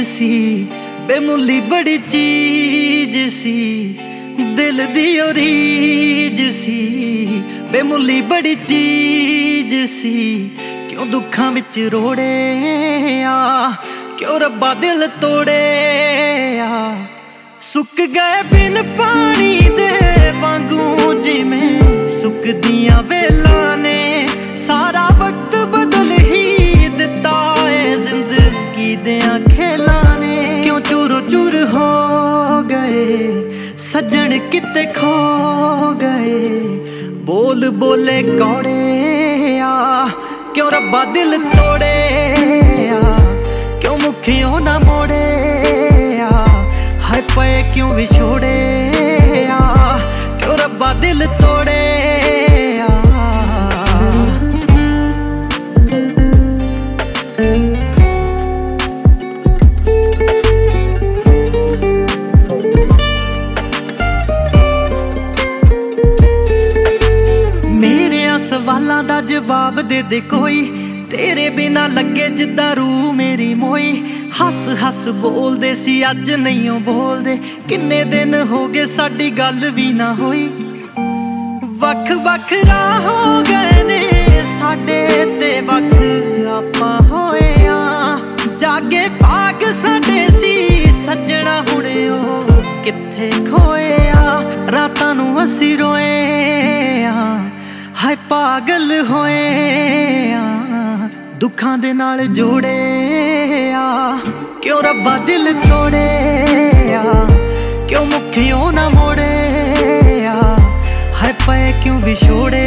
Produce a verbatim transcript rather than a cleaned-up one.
सी, बेमुल्ली बड़ी चीज सी, दिल दी ओ रीज सी। बेमुल्ली बड़ी चीज सी, क्यों दुखां विच रोड़े आ, क्यों रब्बा दिल तोड़े आ। सुक गए बिन पानी दे वांगू जिवें सुकदियां वेलां ने, सारा वक्त बदल ही दिता है जिंदगी दियां खेलां ने। क्यों चूरो चूर हो गए सज्जन किते खो गए, बोल बोले कौड़े आ, क्यों रब्बा दिल तोड़े आ, क्यों मुखियों ना मोड़े आ। हाय पे क्यों विछोड़े आ, क्यों रब्बा दिल तोड़े आ। मेरे सवालों दा जवाब दे दे कोई, तेरे बिना लगे जिद्दां रूह मेरी मोई। हस हस बोलदे सी अज नहीं बोलदे, किन्ने दिन हो गए साडी गल भी ना होई। वख वख राह हो गए ने साडे ते वख आपां होए आ। जागे भाग साडे सी सज्जणा हुणे ओ कित्थे खोए आ। रातां नूं असीं रोए आ, हाय पागल होए आ, दुखां दे नाल जोड़े आ, क्यों रब्बा दिल तोड़े आ, क्यों मुखियों ना मोड़े आ। हाय पे क्यों विछोड़े